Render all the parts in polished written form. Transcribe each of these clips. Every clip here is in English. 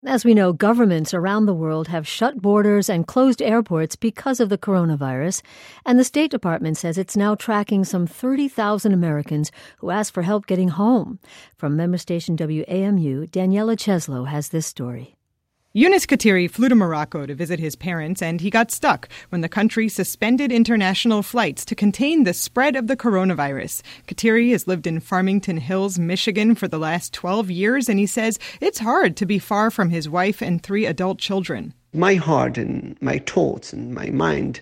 As we know, governments around the world have shut borders and closed airports because of the coronavirus, and the State Department says it's now tracking some 30,000 Americans who asked for help getting home. From member station WAMU, Daniela Cheslow has this story. Yunus Katiri flew to Morocco to visit his parents, and he got stuck when the country suspended international flights to contain the spread of the coronavirus. Katiri has lived in Farmington Hills, Michigan for the last 12 years, and he says it's hard to be far from his wife and 3 adult children. My heart and my thoughts and my mind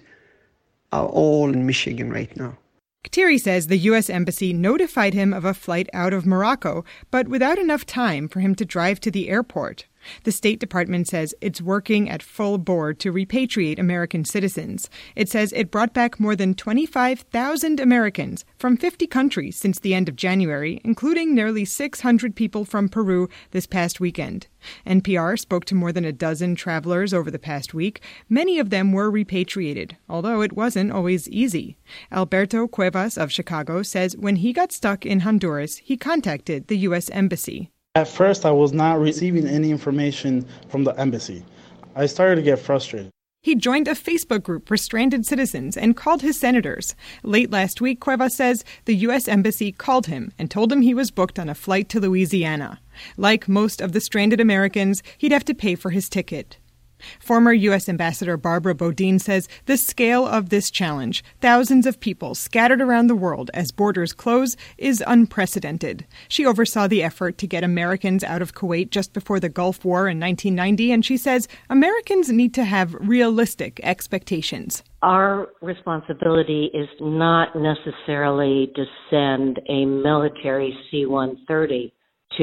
are all in Michigan right now. Katiri says the U.S. Embassy notified him of a flight out of Morocco, but without enough time for him to drive to the airport. The State Department says it's working at full bore to repatriate American citizens. It says it brought back more than 25,000 Americans from 50 countries since the end of January, including nearly 600 people from Peru this past weekend. NPR spoke to more than a dozen travelers over the past week. Many of them were repatriated, although it wasn't always easy. Alberto Cuevas of Chicago says when he got stuck in Honduras, he contacted the U.S. Embassy. At first, I was not receiving any information from the embassy. I started to get frustrated. He joined a Facebook group for stranded citizens and called his senators. Late last week, Cuevas says the U.S. Embassy called him and told him he was booked on a flight to Louisiana. Like most of the stranded Americans, he'd have to pay for his ticket. Former U.S. Ambassador Barbara Bodine says the scale of this challenge, thousands of people scattered around the world as borders close, is unprecedented. She oversaw the effort to get Americans out of Kuwait just before the Gulf War in 1990, and she says Americans need to have realistic expectations. Our responsibility is not necessarily to send a military C-130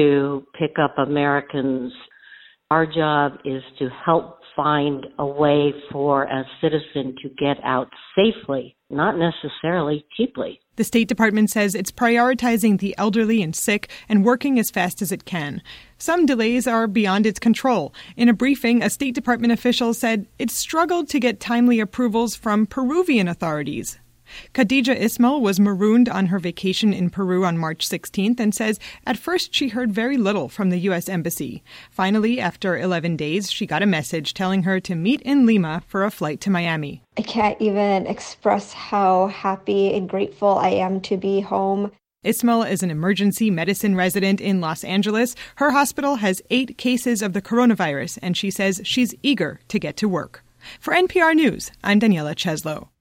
to pick up Americans. Our job is to help find a way for a citizen to get out safely, not necessarily cheaply. The State Department says it's prioritizing the elderly and sick and working as fast as it can. Some delays are beyond its control. In a briefing, a State Department official said it struggled to get timely approvals from Peruvian authorities. Khadija Ismail was marooned on her vacation in Peru on March 16th and says at first she heard very little from the U.S. Embassy. Finally, after 11 days, she got a message telling her to meet in Lima for a flight to Miami. I can't even express how happy and grateful I am to be home. Ismail is an emergency medicine resident in Los Angeles. Her hospital has 8 cases of the coronavirus, and she says she's eager to get to work. For NPR News, I'm Daniela Cheslow.